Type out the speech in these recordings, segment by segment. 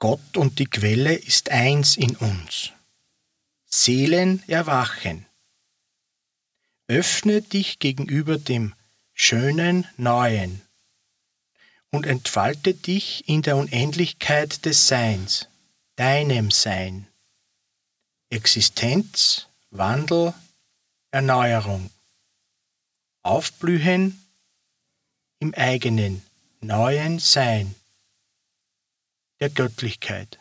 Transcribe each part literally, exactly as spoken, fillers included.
Gott und die Quelle ist eins in uns. Seelen erwachen. Öffne dich gegenüber dem schönen Neuen und entfalte dich in der Unendlichkeit des Seins, deinem Sein. Existenz, Wandel, Erneuerung. Aufblühen im eigenen, neuen Sein, der Göttlichkeit.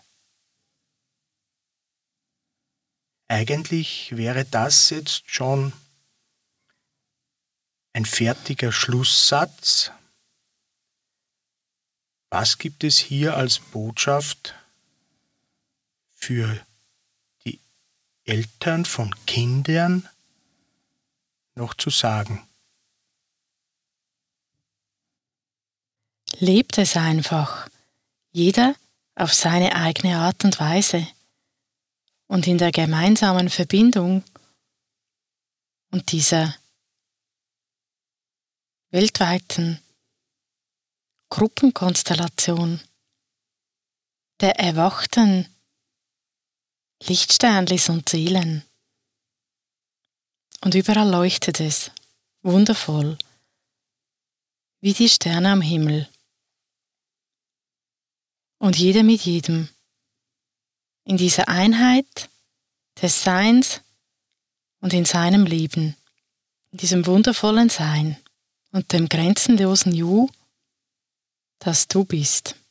Eigentlich wäre das jetzt schon ein fertiger Schlusssatz. Was gibt es hier als Botschaft für die Eltern von Kindern noch zu sagen? Lebt es einfach, jeder auf seine eigene Art und Weise und in der gemeinsamen Verbindung und dieser weltweiten Gruppenkonstellation der erwachten Lichtsternlis und Seelen. Und überall leuchtet es, wundervoll, wie die Sterne am Himmel. Und jeder mit jedem, in dieser Einheit des Seins und in seinem Leben, in diesem wundervollen Sein und dem grenzenlosen You, das du bist.